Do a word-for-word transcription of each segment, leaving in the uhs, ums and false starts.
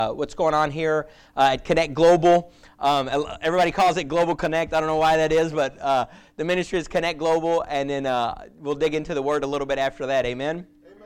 Uh, what's going on here uh, at Connect Global. Um, everybody calls it Global Connect. I don't know why that is, but uh, the ministry is Connect Global, and then uh, we'll dig into the Word a little bit after that. Amen? Amen.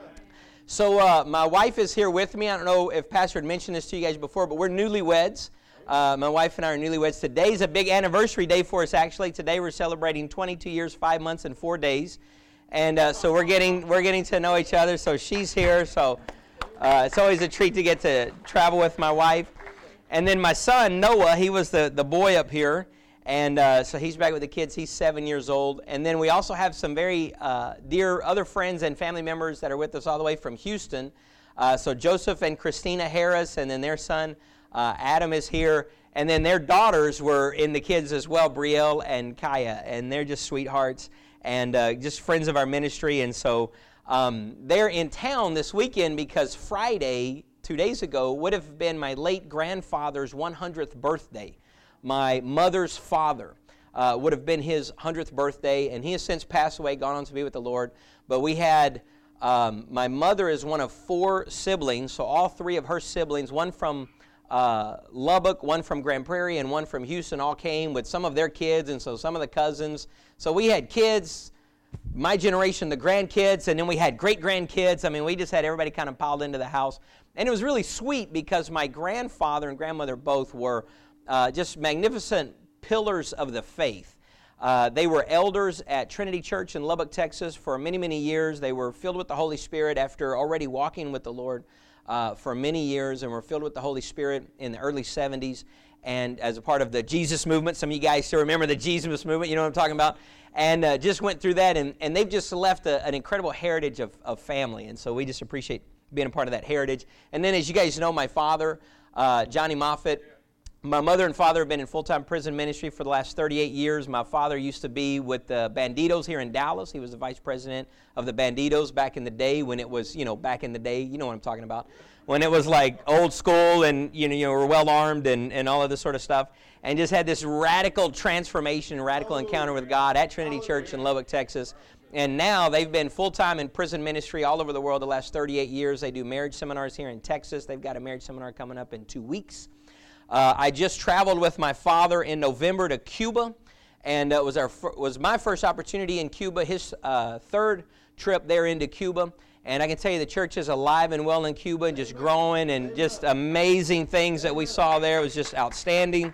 So uh, my wife is here with me. I don't know if Pastor had mentioned this to you guys before, but we're newlyweds. Uh, my wife and I are newlyweds. Today's a big anniversary day for us, actually. Today we're celebrating twenty-two years, five months, and four days. And uh, so we're getting we're getting to know each other. So she's here, so... Uh, it's always a treat to get to travel with my wife. And then my son, Noah, he was the, the boy up here. And uh, so he's back with the kids. He's seven years old. And then we also have some very uh, dear other friends and family members that are with us all the way from Houston. Uh, so Joseph and Christina Harris, and then their son, uh, Adam, is here. And then their daughters were in the kids as well, Brielle and Kaya. And they're just sweethearts and uh, just friends of our ministry. And so... Um, they're in town this weekend because Friday, two days ago, would have been my late grandfather's one hundredth birthday. My mother's father uh, would have been his one hundredth birthday, and he has since passed away, gone on to be with the Lord. But we had, um, my mother is one of four siblings, so all three of her siblings, one from uh, Lubbock, one from Grand Prairie, and one from Houston, all came with some of their kids, and so some of the cousins. So we had kids, my generation, the grandkids, and then we had great-grandkids. I mean, we just had everybody kind of piled into the house. And it was really sweet because my grandfather and grandmother both were uh, just magnificent pillars of the faith. Uh, they were elders at Trinity Church in Lubbock, Texas for many, many years. They were filled with the Holy Spirit after already walking with the Lord uh, for many years, and were filled with the Holy Spirit in the early seventies. And as a part of the Jesus movement, some of you guys still remember the Jesus movement, you know what I'm talking about? And uh, just went through that, and, and they've just left a, an incredible heritage of, of family, and so we just appreciate being a part of that heritage. And then, as you guys know, my father, uh, Johnny Moffitt, my mother and father have been in full-time prison ministry for the last thirty-eight years. My father used to be with the Banditos here in Dallas. He was the vice president of the Banditos back in the day when it was, you know, back in the day, you know what I'm talking about, when it was like old school and, you know, you were well-armed and, and all of this sort of stuff. And just had this radical transformation, radical encounter with God at Trinity Church in Lubbock, Texas. And now they've been full-time in prison ministry all over the world the last thirty-eight years. They do marriage seminars here in Texas. They've got a marriage seminar coming up in two weeks. Uh, I just traveled with my father in November to Cuba, and it was our was my first opportunity in Cuba, his uh, third trip there into Cuba. And I can tell you the church is alive and well in Cuba and just growing, and just amazing things that we saw there. It was just outstanding.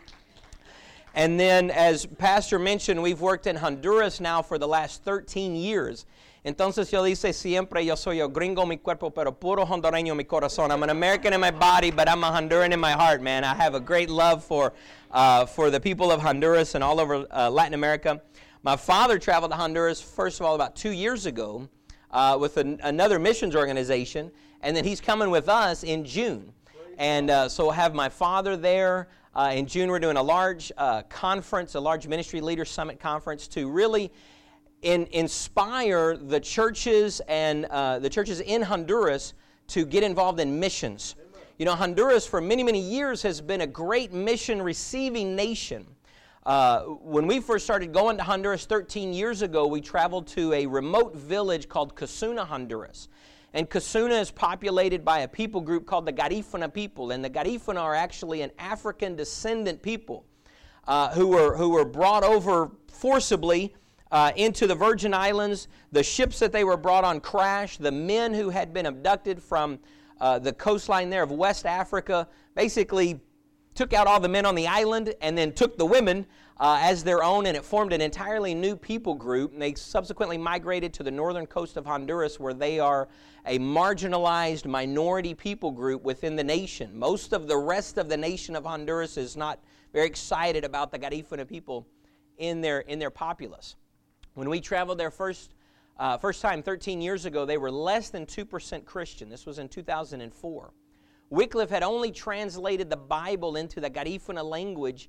And then, as Pastor mentioned, we've worked in Honduras now for the last thirteen years. Entonces yo dice siempre, yo soy un gringo mi cuerpo, pero puro hondureño mi corazón. I'm an American in my body, but I'm a Honduran in my heart, man. I have a great love for uh, for the people of Honduras and all over uh, Latin America. My father traveled to Honduras, first of all, about two years ago uh, with an, another missions organization, and then he's coming with us in June. And uh, so we'll have my father there. Uh, in June, we're doing a large uh, conference, a large Ministry Leaders Summit conference to really in, inspire the churches and uh, the churches in Honduras to get involved in missions. Amen. You know, Honduras for many, many years has been a great mission-receiving nation. Uh, when we first started going to Honduras thirteen years ago, we traveled to a remote village called Casuna, Honduras. And Casuna is populated by a people group called the Garifuna people. And the Garifuna are actually an African descendant people uh, who were who were brought over forcibly uh, into the Virgin Islands. The ships that they were brought on crashed. The men who had been abducted from uh, the coastline there of West Africa basically took out all the men on the island and then took the women uh, as their own, and it formed an entirely new people group. And they subsequently migrated to the northern coast of Honduras, where they are a marginalized minority people group within the nation. Most of the rest of the nation of Honduras is not very excited about the Garifuna people in their in their populace. When we traveled there first uh, first time thirteen years ago, they were less than two percent Christian. This was in two thousand four. Wycliffe had only translated the Bible into the Garifuna language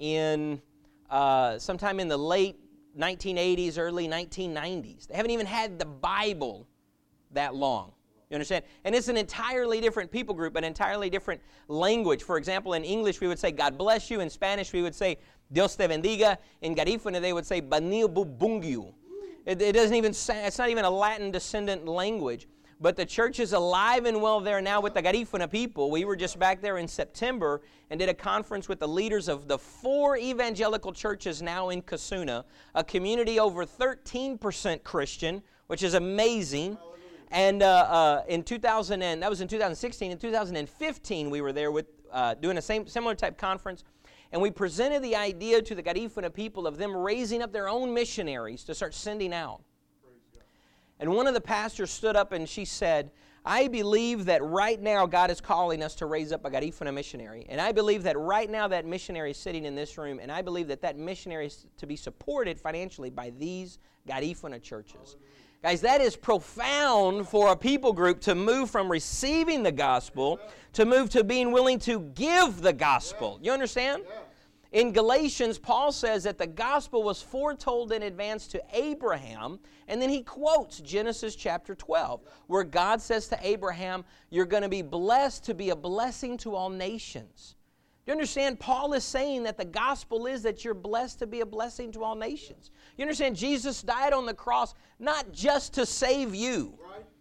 in uh, sometime in the late nineteen eighties, early nineteen nineties. They haven't even had the Bible that long. You understand? And it's an entirely different people group, an entirely different language. For example, in English we would say God bless you. In Spanish we would say Dios te bendiga. In Garifuna they would say Banil bubungiu. It, it doesn't even say, it's not even a Latin descendant language. But the church is alive and well there now with the Garifuna people. We were just back there in September and did a conference with the leaders of the four evangelical churches now in Kasuna, a community over thirteen percent Christian, which is amazing. And uh, uh, in two thousand, and that was in two thousand sixteen. In two thousand fifteen, we were there with uh, doing a same similar type conference, and we presented the idea to the Garifuna people of them raising up their own missionaries to start sending out. And one of the pastors stood up and she said, I believe that right now God is calling us to raise up a Garifuna missionary. And I believe that right now that missionary is sitting in this room, and I believe that that missionary is to be supported financially by these Garifuna churches. Guys, that is profound for a people group to move from receiving the gospel to move to being willing to give the gospel. You understand? In Galatians, Paul says that the gospel was foretold in advance to Abraham, and then he quotes Genesis chapter twelve, where God says to Abraham, you're going to be blessed to be a blessing to all nations. Do you understand? Paul is saying that the gospel is that you're blessed to be a blessing to all nations. You understand? Jesus died on the cross not just to save you.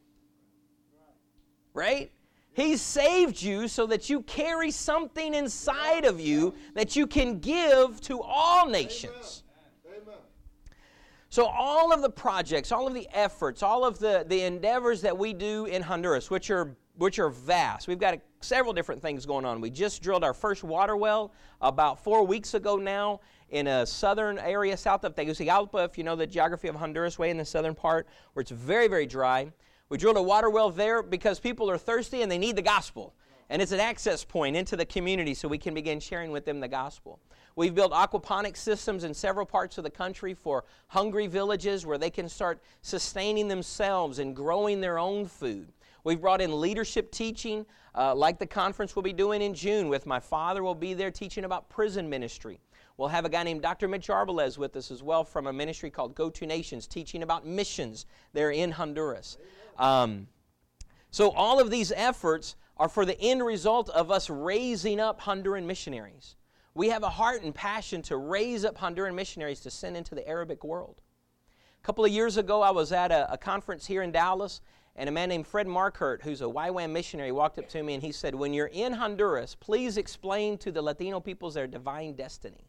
Right? He saved you so that you carry something inside of you that you can give to all nations. Amen. So all of the projects, all of the efforts, all of the, the endeavors that we do in Honduras, which are which are vast. We've got a, several different things going on. We just drilled our first water well about four weeks ago now in a southern area south of Tegucigalpa, if you know the geography of Honduras, way in the southern part, where it's very, very dry. We drilled a water well there because people are thirsty and they need the gospel. And it's an access point into the community so we can begin sharing with them the gospel. We've built aquaponic systems in several parts of the country for hungry villages where they can start sustaining themselves and growing their own food. We've brought in leadership teaching, uh, like the conference we'll be doing in June with my father. Will be there teaching about prison ministry. We'll have a guy named Doctor Mitch Arbalez with us as well from a ministry called Go To Nations, teaching about missions there in Honduras. Um, so all of these efforts are for the end result of us raising up Honduran missionaries. We have a heart and passion to raise up Honduran missionaries to send into the Arabic world. A couple of years ago, I was at a, a conference here in Dallas, and a man named Fred Markert, who's a Y WAM missionary, walked up to me and he said, when you're in Honduras, please explain to the Latino peoples their divine destiny.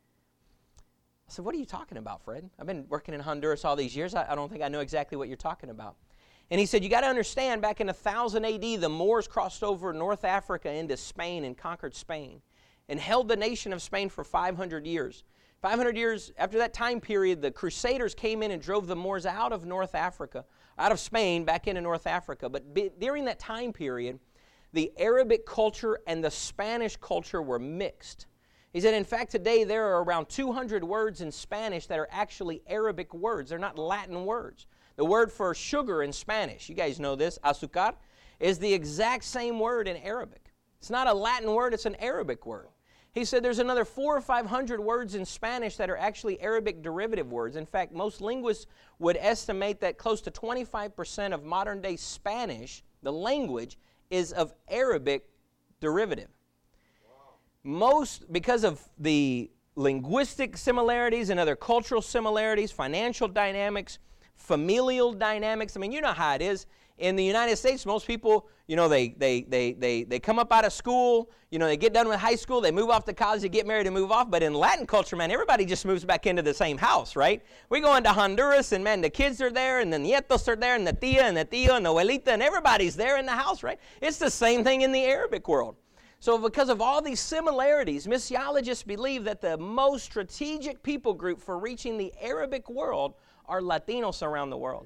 I said, what are you talking about, Fred? I've been working in Honduras all these years. I, I don't think I know exactly what you're talking about. And he said, you got to understand, back in one thousand A D, the Moors crossed over North Africa into Spain and conquered Spain and held the nation of Spain for five hundred years. five hundred years after that time period, the Crusaders came in and drove the Moors out of North Africa, out of Spain, back into North Africa. But be, during that time period, the Arabic culture and the Spanish culture were mixed. He said, in fact, today there are around two hundred words in Spanish that are actually Arabic words. They're not Latin words. The word for sugar in Spanish, you guys know this, azúcar, is the exact same word in Arabic. It's not a Latin word, it's an Arabic word. He said there's another four or five hundred words in Spanish that are actually Arabic derivative words. In fact, most linguists would estimate that close to twenty-five percent of modern-day Spanish, the language, is of Arabic derivative. Wow. Most, because of the linguistic similarities and other cultural similarities, financial dynamics, familial dynamics. I mean, you know how it is. In the United States, most people, you know, they they they they they come up out of school, you know, they get done with high school, they move off to college, they get married and move off. But in Latin culture, man, everybody just moves back into the same house, right? We go into Honduras, and man, the kids are there, and the nietos are there, and the tia, and the tío, and the abuelita, and everybody's there in the house, right? It's the same thing in the Arabic world. So because of all these similarities, missiologists believe that the most strategic people group for reaching the Arabic world are Latinos around the world.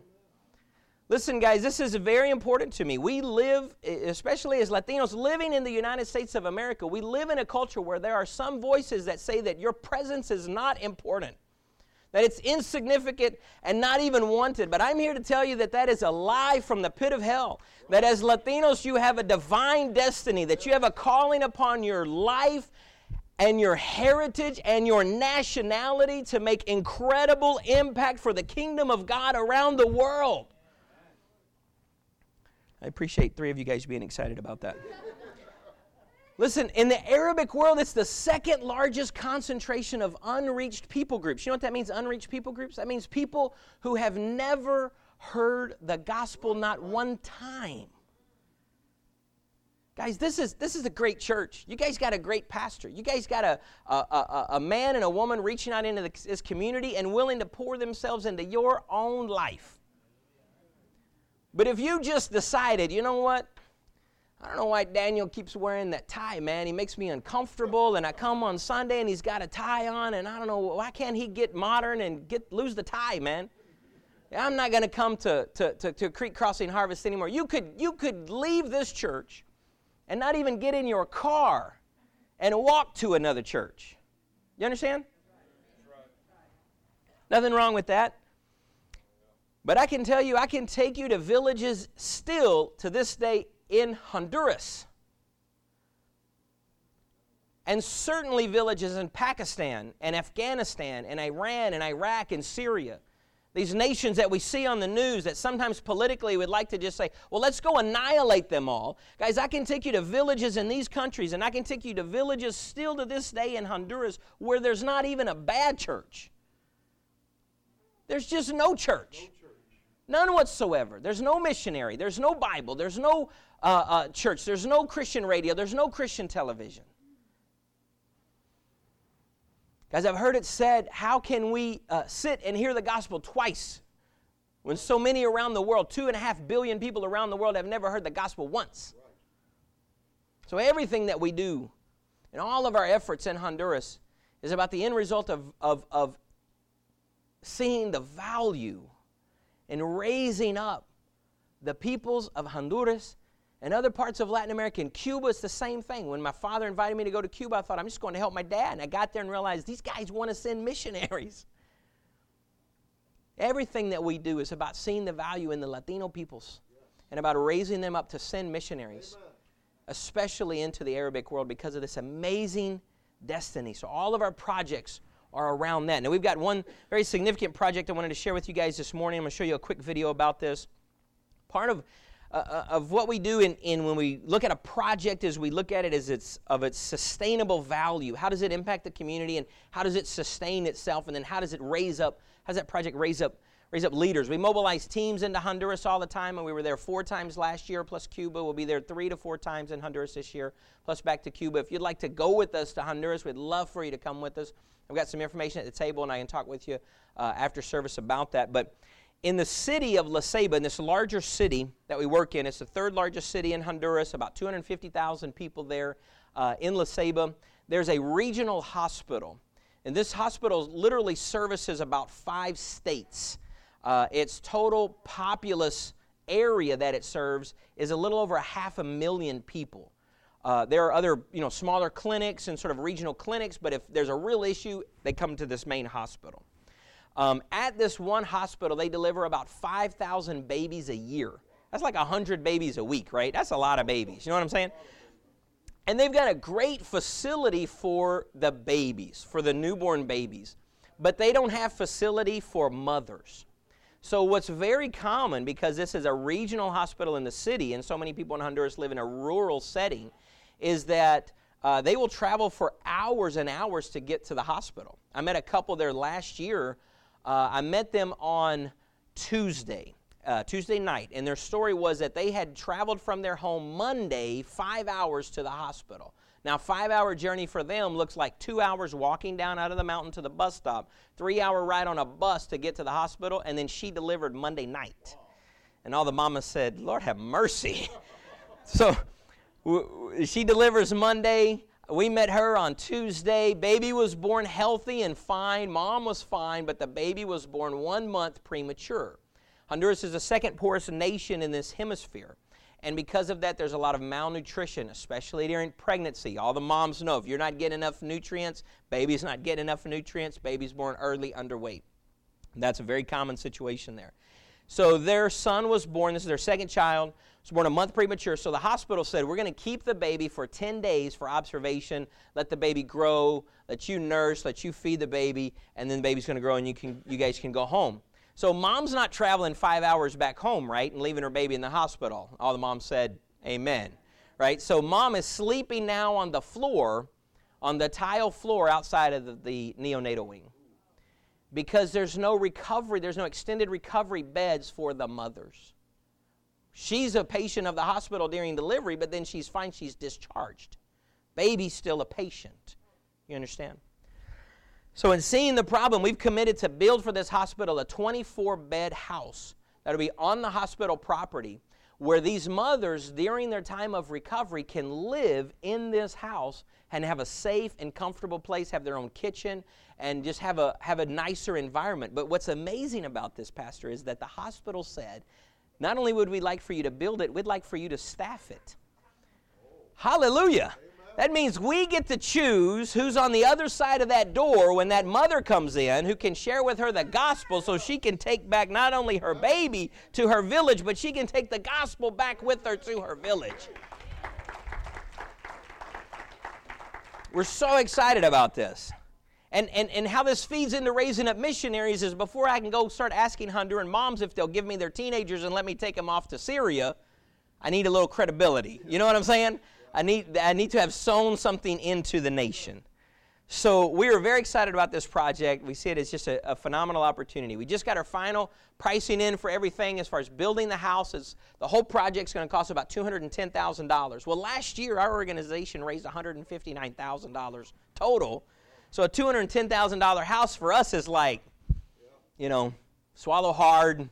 Listen, guys, this is very important to me. We live, especially as Latinos living in the United States of America, we live in a culture where there are some voices that say that your presence is not important, that it's insignificant and not even wanted. But I'm here to tell you that that is a lie from the pit of hell, that as Latinos you have a divine destiny, that you have a calling upon your life and your heritage and your nationality to make incredible impact for the kingdom of God around the world. I appreciate three of you guys being excited about that. Listen, in the Arabic world, it's the second largest concentration of unreached people groups. You know what that means, unreached people groups? That means people who have never heard the gospel not one time. Guys, this is this is a great church. You guys got a great pastor. You guys got a, a, a, a man and a woman reaching out into the, this community and willing to pour themselves into your own life. But if you just decided, you know what? I don't know why Daniel keeps wearing that tie, man. He makes me uncomfortable, and I come on Sunday and he's got a tie on, and I don't know, why can't he get modern and get lose the tie, man? I'm not going to come to, to, to, to Creek Crossing Harvest anymore. You could, you could leave this church and not even get in your car and walk to another church. You understand? Nothing wrong with that. But I can tell you, I can take you to villages still to this day in Honduras. And certainly villages in Pakistan and Afghanistan and Iran and Iraq and Syria. These nations that we see on the news that sometimes politically would like to just say, well, let's go annihilate them all. Guys, I can take you to villages in these countries, and I can take you to villages still to this day in Honduras where there's not even a bad church. There's just no church. None whatsoever. There's no missionary. There's no Bible. There's no uh, uh, church. There's no Christian radio. There's no Christian television. Guys, I've heard it said, how can we uh, sit and hear the gospel twice when so many around the world, two and a half billion people around the world have never heard the gospel once? So everything that we do and all of our efforts in Honduras is about the end result of, of, of seeing the value and raising up the peoples of Honduras and other parts of Latin America. In Cuba, it's the same thing. When my father invited me to go to Cuba, I thought, I'm just going to help my dad. And I got there and realized these guys want to send missionaries. Everything that we do is about seeing the value in the Latino peoples and about raising them up to send missionaries, especially into the Arabic world because of this amazing destiny. So all of our projects are around that. Now, we've got one very significant project I wanted to share with you guys this morning. I'm going to show you a quick video about this. Part of uh, of what we do in, in when we look at a project is we look at it as its of its sustainable value. How does it impact the community, and how does it sustain itself, and then how does it raise up, how does that project raise up raise up leaders? We mobilize teams into Honduras all the time, and we were there four times last year, plus Cuba. We'll be there three to four times in Honduras this year, plus back to Cuba. If you'd like to go with us to Honduras, we'd love for you to come with us. I've got some information at the table, and I can talk with you uh, after service about that. But in the city of La Ceiba, in this larger city that we work in, it's the third largest city in Honduras, about two hundred fifty thousand people there uh, in La Ceiba. There's a regional hospital, and this hospital literally services about five states. Uh, its total populous area that it serves is a little over a half a million people. Uh, there are other, you know, smaller clinics and sort of regional clinics, but if there's a real issue, they come to this main hospital. Um, at this one hospital, they deliver about five thousand babies a year. That's like one hundred babies a week, right? That's a lot of babies. You know what I'm saying? And they've got a great facility for the babies, for the newborn babies. But they don't have facility for mothers. So what's very common, because this is a regional hospital in the city, and so many people in Honduras live in a rural setting, is that uh, they will travel for hours and hours to get to the hospital. I met a couple there last year. Uh, I met them on Tuesday, uh, Tuesday night, and their story was that they had traveled from their home Monday five hours to the hospital. Now, five-hour journey for them looks like two hours walking down out of the mountain to the bus stop, three-hour ride on a bus to get to the hospital, and then she delivered Monday night. And all the mamas said, Lord have mercy. So w- she delivers Monday. We met her on Tuesday. Baby was born healthy and fine. Mom was fine, but the baby was born one month premature. Honduras is the second poorest nation in this hemisphere. And because of that, there's a lot of malnutrition, especially during pregnancy. All the moms know if you're not getting enough nutrients, baby's not getting enough nutrients, baby's born early, underweight. That's a very common situation there. So their son was born, this is their second child, was born a month premature. So the hospital said, we're going to keep the baby for ten days for observation, let the baby grow, let you nurse, let you feed the baby, and then the baby's going to grow and you can, you guys can go home. So mom's not traveling five hours back home, right, and leaving her baby in the hospital. All the moms said, amen, right? So mom is sleeping now on the floor, on the tile floor outside of the, the neonatal wing. because there's no recovery, there's no extended recovery beds for the mothers. She's a patient of the hospital during delivery, but then she's fine, she's discharged. Baby's still a patient. You understand? So in seeing the problem, we've committed to build for this hospital a twenty-four bed house that'll be on the hospital property where these mothers, during their time of recovery, can live in this house and have a safe and comfortable place, have their own kitchen, and just have a, have a nicer environment. But what's amazing about this, Pastor, is that the hospital said, not only would we like for you to build it, we'd like for you to staff it. Hallelujah. That means we get to choose who's on the other side of that door when that mother comes in, who can share with her the gospel so she can take back not only her baby to her village, but she can take the gospel back with her to her village. We're so excited about this. And, and, and how this feeds into raising up missionaries is before I can go start asking Honduran moms if they'll give me their teenagers and let me take them off to Syria, I need a little credibility. You know what I'm saying? I need, I need to have sown something into the nation. So we are very excited about this project. We see it as just a, a phenomenal opportunity. We just got our final pricing in for everything as far as building the house. It's, the whole project's going to cost about two hundred ten thousand dollars. Well, last year our organization raised one hundred fifty-nine thousand dollars total. So a two hundred ten thousand dollars house for us is like, you know, swallow hard.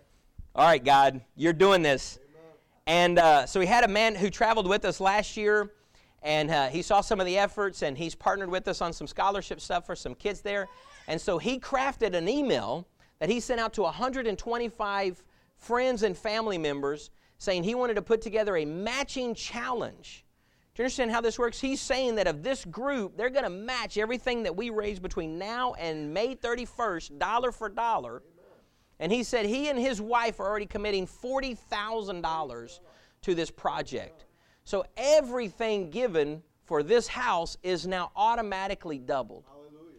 All right, God, you're doing this. And uh, so we had a man who traveled with us last year, and uh, he saw some of the efforts, and he's partnered with us on some scholarship stuff for some kids there. And so he crafted an email that he sent out to one hundred twenty-five friends and family members saying he wanted to put together a matching challenge. Do you understand how this works? He's saying that of this group, they're going to match everything that we raise between now and May thirty-first, dollar for dollar. And he said he and his wife are already committing forty thousand dollars to this project. So everything given for this house is now automatically doubled. Hallelujah.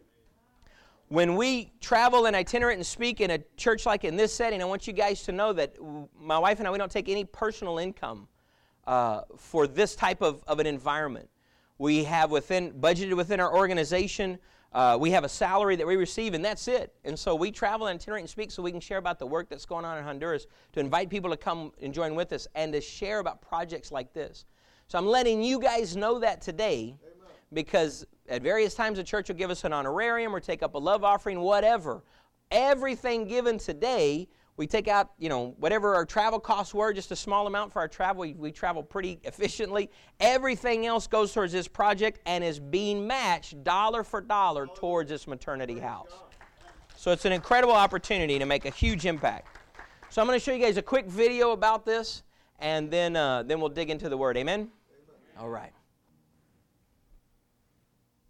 When we travel and itinerant and speak in a church like in this setting, I want you guys to know that my wife and I, we don't take any personal income uh, for this type of, of an environment. We have within budgeted within our organization. Uh, we have a salary that we receive, and that's it. And so we travel and itinerate and speak so we can share about the work that's going on in Honduras, to invite people to come and join with us, and to share about projects like this. So I'm letting you guys know that today. Amen. Because at various times the church will give us an honorarium or take up a love offering, whatever. Everything given today, we take out, you know, whatever our travel costs were, just a small amount for our travel. We, we travel pretty efficiently. Everything else goes towards this project and is being matched dollar for dollar towards this maternity house. So it's an incredible opportunity to make a huge impact. So I'm going to show you guys a quick video about this, and then uh, then we'll dig into the Word. Amen? Amen. All right.